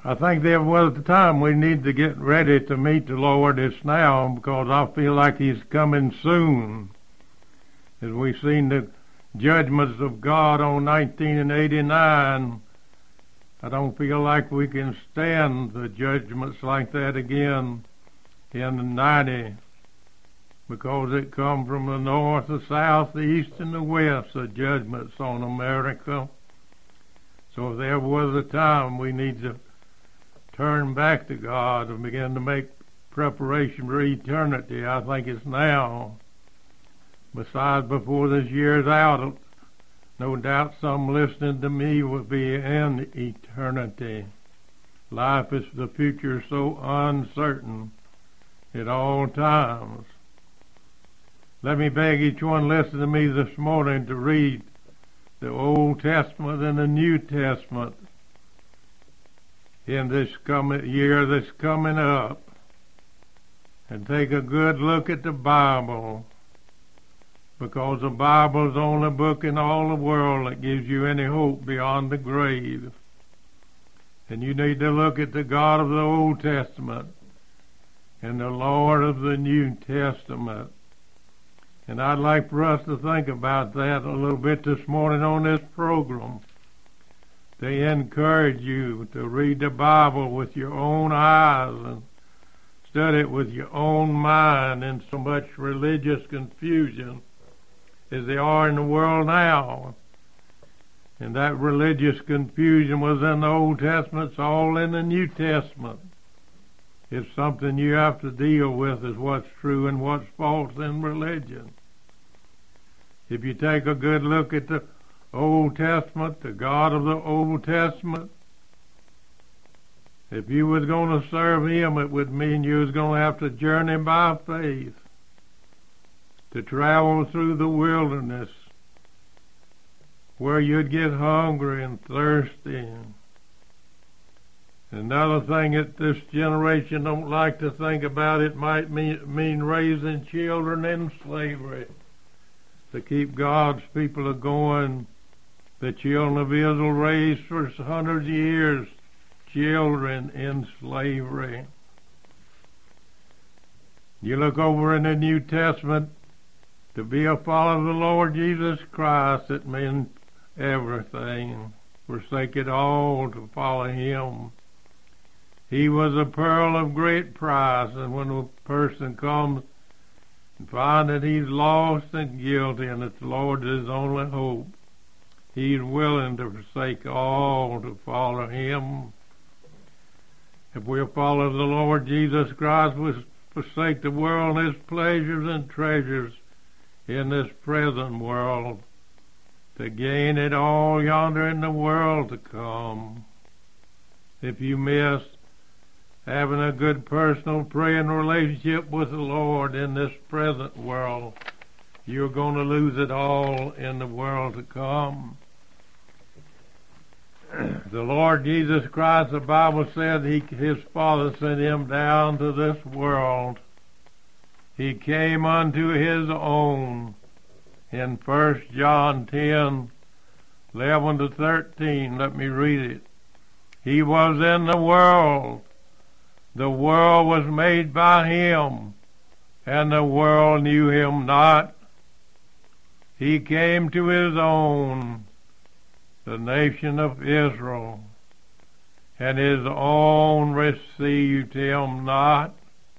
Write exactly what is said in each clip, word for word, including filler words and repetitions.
I think there was a time we need to get ready to meet the Lord. It's now, because I feel like He's coming soon. As we've seen the judgments of God on nineteen eighty-nine, I don't feel like we can stand the judgments like that again in ninety, because it come from the north, the south, the east, and the west, the judgments on America. So if there was a time we need to turn back to God and begin to make preparation for eternity, I think it's now. Besides, before this year's out, no doubt some listening to me will be in eternity. Life is the future so uncertain at all times. Let me beg each one listen to me this morning to read the Old Testament and the New Testament in this coming year that's coming up, and take a good look at the Bible, because the Bible is the only book in all the world that gives you any hope beyond the grave. And you need to look at the God of the Old Testament and the Lord of the New Testament. And I'd like for us to think about that a little bit this morning on this program. They encourage you to read the Bible with your own eyes and study it with your own mind, in so much religious confusion as they are in the world now. And that religious confusion was in the Old Testament, it's all in the New Testament. It's something you have to deal with, is what's true and what's false in religion. If you take a good look at the Old Testament, the God of the Old Testament, if you was going to serve Him, it would mean you was going to have to journey by faith, to travel through the wilderness, where you'd get hungry and thirsty. Another thing that this generation don't like to think about, it might mean, mean raising children in slavery, to keep God's people a going. The children of Israel raised for hundreds of years children in slavery. You look over in the New Testament, to be a follower of the Lord Jesus Christ, it means everything. Forsake it all to follow Him. He was a pearl of great price, and when a person comes and finds that he's lost and guilty and that the Lord is his only hope, he's willing to forsake all to follow Him. If we'll follow the Lord Jesus Christ, we'll forsake the world and its pleasures and treasures in this present world, to gain it all yonder in the world to come. If you miss having a good personal praying relationship with the Lord in this present world, you're going to lose it all in the world to come. The Lord Jesus Christ, the Bible said, he, His Father sent Him down to this world. He came unto His own. In First John ten, eleven to thirteen, let me read it. He was in the world. The world was made by Him, and the world knew Him not. He came to His own, the nation of Israel, and His own received Him not.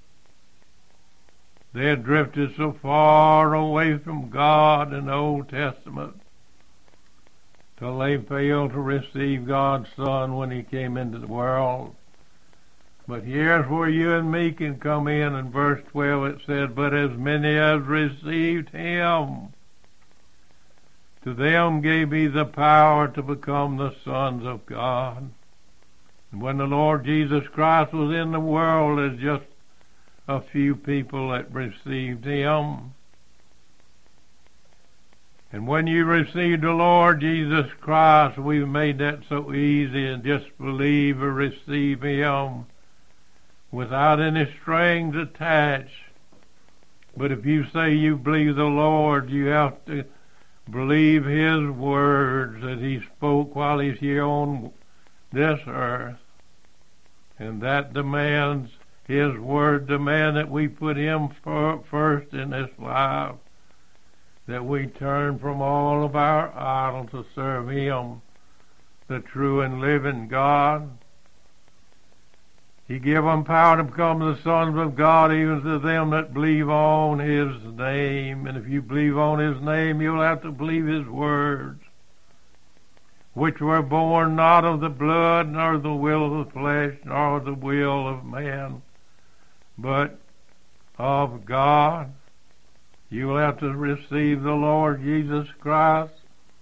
They had drifted so far away from God in the Old Testament till they failed to receive God's Son when He came into the world. But here's where you and me can come in. In verse twelve it said, but as many as received Him, to them gave He the power to become the sons of God. And when the Lord Jesus Christ was in the world, there's just a few people that received Him. And when you received the Lord Jesus Christ, we've made that so easy, and just believe or receive Him without any strings attached. But if you say you believe the Lord, you have to believe His words that He spoke while He's here on this earth. And that demands, His Word demands that we put Him first in this life, that we turn from all of our idols to serve Him, the true and living God. He give them power to become the sons of God, even to them that believe on His name. And if you believe on His name, you'll have to believe His words, which were born not of the blood, nor the will of the flesh, nor the will of man, but of God. You will have to receive the Lord Jesus Christ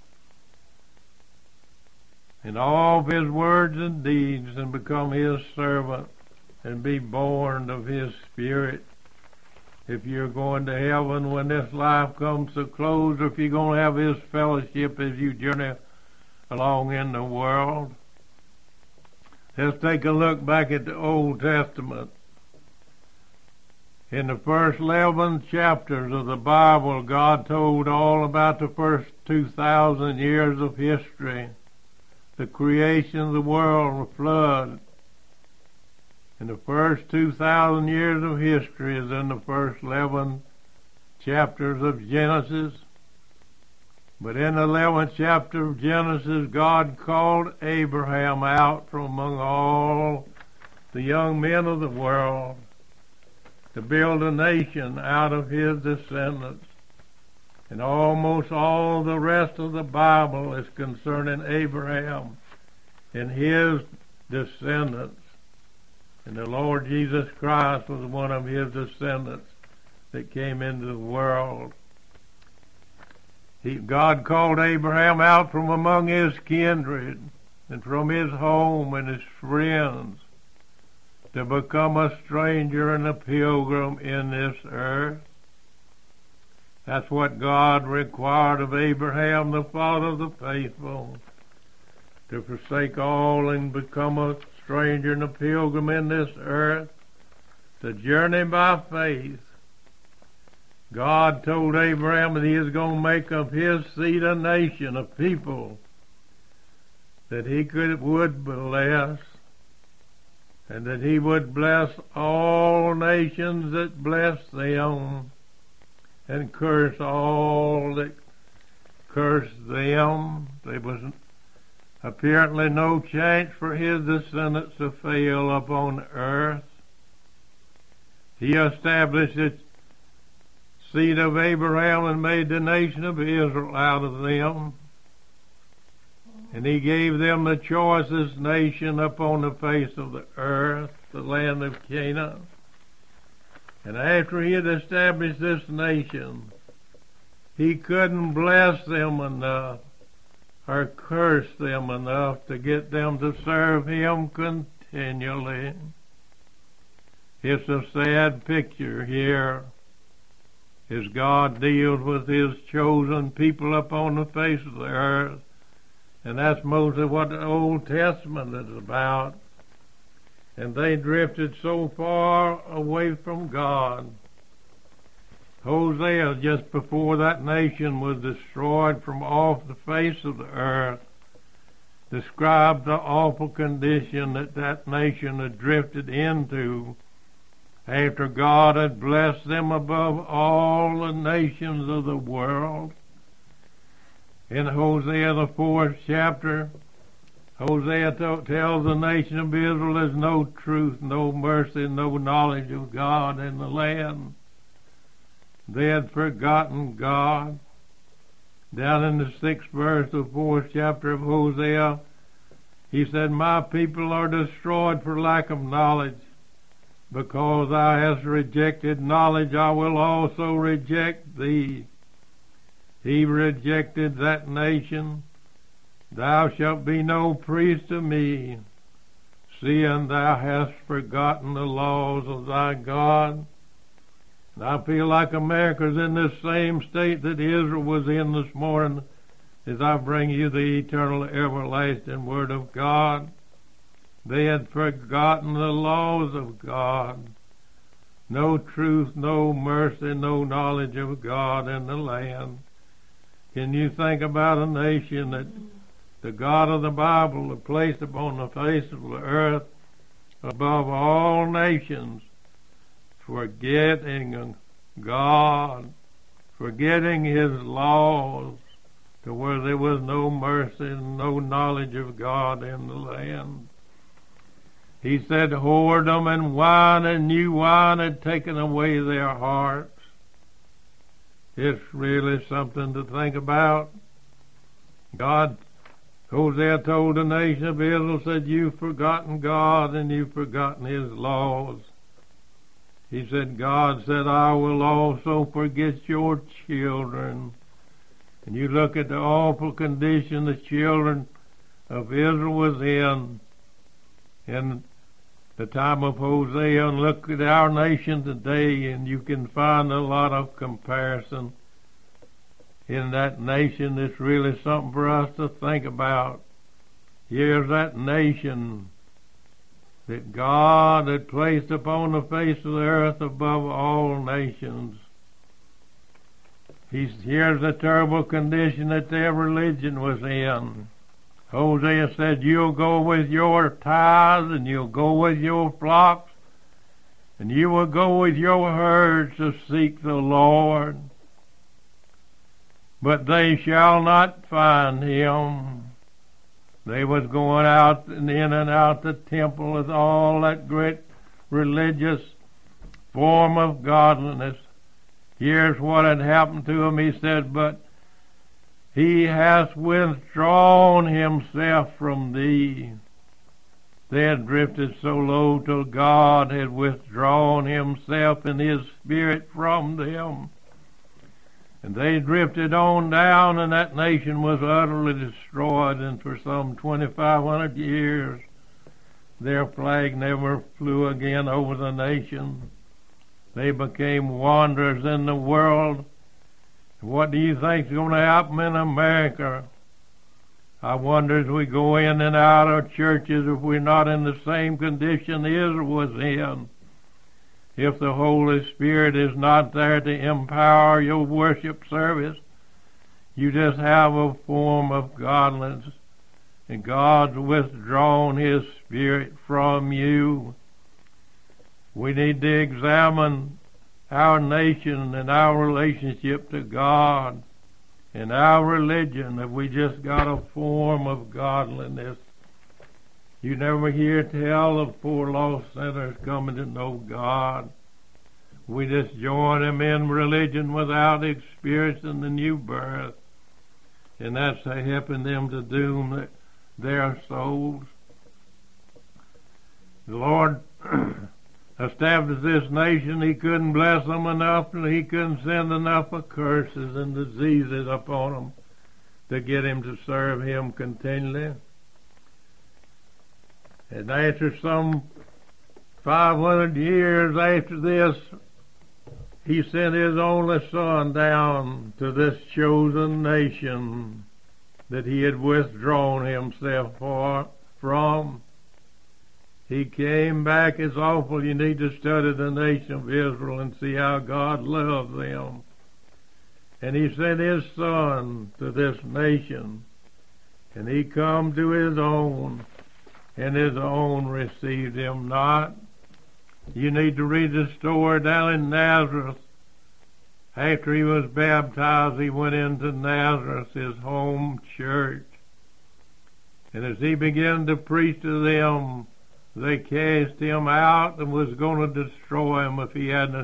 in all of His words and deeds and become His servant and be born of His Spirit. If you're going to heaven when this life comes to close, or if you're going to have His fellowship as you journey along in the world. Let's take a look back at the Old Testament. In the first eleven chapters of the Bible, God told all about the first two thousand years of history, the creation of the world, the flood. And the first two thousand years of history is in the first eleven chapters of Genesis. But in the eleventh chapter of Genesis, God called Abraham out from among all the young men of the world to build a nation out of his descendants. And almost all the rest of the Bible is concerning Abraham and his descendants. And the Lord Jesus Christ was one of his descendants that came into the world. He, God called Abraham out from among his kindred and from his home and his friends to become a stranger and a pilgrim in this earth. That's what God required of Abraham, the father of the faithful, to forsake all and become a stranger and a pilgrim in this earth, to journey by faith. God told Abraham that He is going to make of his seed a nation, a people that He could would bless, and that He would bless all nations that bless them, and curse all that curse them. There was apparently no chance for His descendants to fail upon earth. He established it seed of Abraham and made the nation of Israel out of them. And He gave them the choicest nation upon the face of the earth, the land of Canaan. And after He had established this nation, He couldn't bless them enough or curse them enough to get them to serve Him continually. It's a sad picture here as God deals with His chosen people upon the face of the earth. And that's mostly what the Old Testament is about. And they drifted so far away from God. Hosea, just before that nation was destroyed from off the face of the earth, described the awful condition that that nation had drifted into after God had blessed them above all the nations of the world. In Hosea, the fourth chapter, Hosea t- tells the nation of Israel there's no truth, no mercy, no knowledge of God in the land. They had forgotten God. Down in the sixth verse of the fourth chapter of Hosea, he said, "My people are destroyed for lack of knowledge. Because thou hast rejected knowledge, I will also reject thee." He rejected that nation. "Thou shalt be no priest to me, seeing thou hast forgotten the laws of thy God." And I feel like America's in this same state that Israel was in this morning as I bring you the eternal, everlasting Word of God. They had forgotten the laws of God. No truth, no mercy, no knowledge of God in the land. Can you think about a nation that the God of the Bible had placed upon the face of the earth above all nations, forgetting God, forgetting His laws, to where there was no mercy and no knowledge of God in the land. He said whoredom and wine and new wine had taken away their hearts. It's really something to think about. God, Hosea told the nation of Israel, said, you've forgotten God and you've forgotten His laws. He said, God said, I will also forget your children. And you look at the awful condition the children of Israel was in in the time of Hosea, and look at our nation today, and you can find a lot of comparison in that nation. It's really something for us to think about. Here's that nation that God had placed upon the face of the earth above all nations. He's, here's the terrible condition that their religion was in. Hosea said, you'll go with your tithes and you'll go with your flocks and you will go with your herds to seek the Lord. But they shall not find Him. They was going out and in and out the temple with all that great religious form of godliness. Here's what had happened to him. He said, but He hath withdrawn Himself from thee. They had drifted so low till God had withdrawn Himself in His Spirit from them. And they drifted on down, and that nation was utterly destroyed. And for some twenty-five hundred years, their flag never flew again over the nation. They became wanderers in the world. What do you think is going to happen in America? I wonder as we go in and out of churches if we're not in the same condition Israel was in. If the Holy Spirit is not there to empower your worship service, you just have a form of godliness, and God's withdrawn His Spirit from you. We need to examine our nation and our relationship to God and our religion. Have we just got a form of godliness? You never hear tell of poor lost sinners coming to know God. We just join them in religion without experiencing the new birth, and that's helping them to doom their souls. The Lord established this nation. He couldn't bless them enough, and He couldn't send enough of curses and diseases upon them to get Him to serve Him continually. And after some five hundred years after this, He sent His only Son down to this chosen nation that He had withdrawn Himself for, from. He came back. It's awful. You need to study the nation of Israel and see how God loved them. And He sent His Son to this nation, and He come to His own, and His own received Him not. You need to read the story down in Nazareth. After He was baptized, He went into Nazareth, His home church. And as He began to preach to them, they cast Him out and was going to destroy Him if He hadn't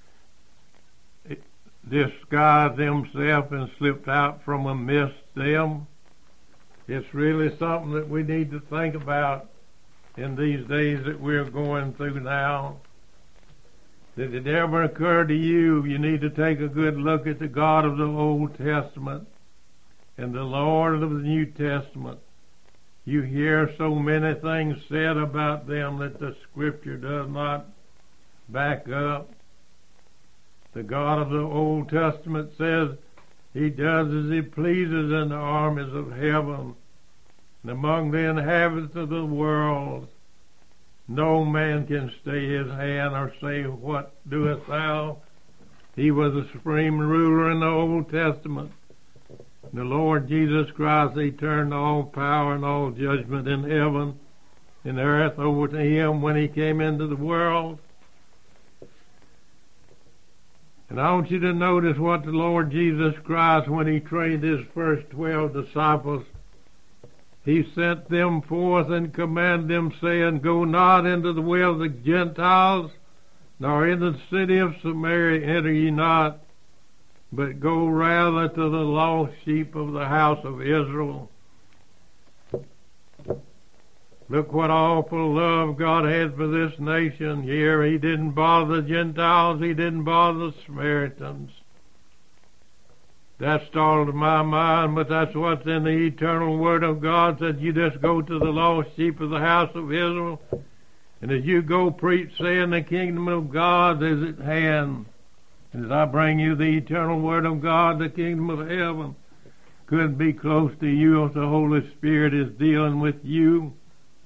disguised Himself and slipped out from amidst them. It's really something that we need to think about in these days that we're going through now. Did it ever occur to you, you need to take a good look at the God of the Old Testament and the Lord of the New Testament? You hear so many things said about them that the Scripture does not back up. The God of the Old Testament says He does as He pleases in the armies of heaven, and among the inhabitants of the world no man can stay His hand or say, what doest thou? He was the supreme ruler in the Old Testament. The Lord Jesus Christ, He turned all power and all judgment in heaven and earth over to him when he came into the world. And I want you to notice what the Lord Jesus Christ, when he trained his first twelve disciples, he sent them forth and commanded them, saying, Go not into the way of the Gentiles, nor into the city of Samaria enter ye not, but go rather to the lost sheep of the house of Israel. Look what awful love God had for this nation here. He didn't bother the Gentiles. He didn't bother the Samaritans. That startled my mind, but that's what's in the eternal Word of God, that you just go to the lost sheep of the house of Israel. And as you go preach, saying the kingdom of God is at hand. And as I bring you the eternal Word of God, the kingdom of heaven could be close to you if the Holy Spirit is dealing with you.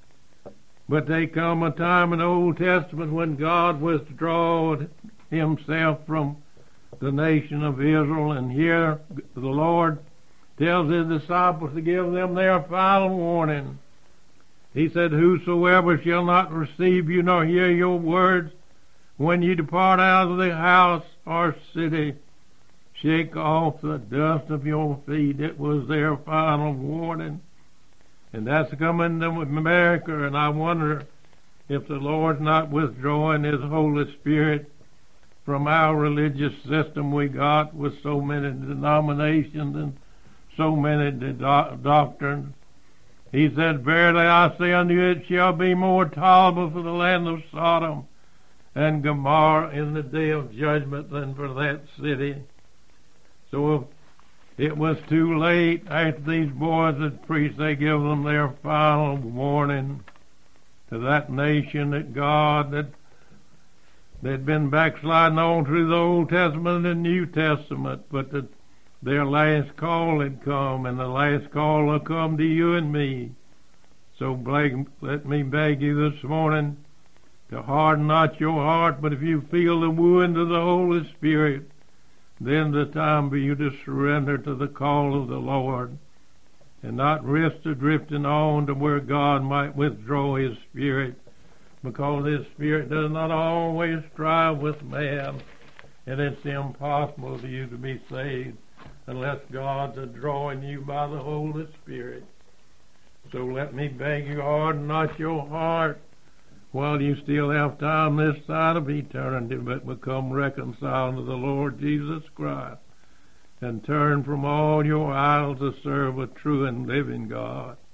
But there come a time in the Old Testament when God withdrawed himself from the nation of Israel, and here the Lord tells his disciples to give them their final warning. He said, Whosoever shall not receive you nor hear your words, when you depart out of the house or city, shake off the dust of your feet. It was their final warning. And that's coming to America, and I wonder if the Lord's not withdrawing his Holy Spirit from our religious system we got with so many denominations and so many do- doctrines. He said, Verily I say unto you, it shall be more tolerable for the land of Sodom and Gomorrah in the day of judgment than for that city. So if it was too late, after these boys had preached, they give them their final warning to that nation that God, that they'd been backsliding on through the Old Testament and New Testament, but that their last call had come, and the last call will come to you and me. So beg, let me beg you this morning to harden not your heart, but if you feel the wooing of the Holy Spirit, then the time for you to surrender to the call of the Lord and not risk the drifting on to where God might withdraw his Spirit, because his Spirit does not always strive with man, and it's impossible for you to be saved unless God's drawing you by the Holy Spirit. So let me beg you, harden not your heart while you still have time this side of eternity, but become reconciled to the Lord Jesus Christ and turn from all your idols to serve a true and living God.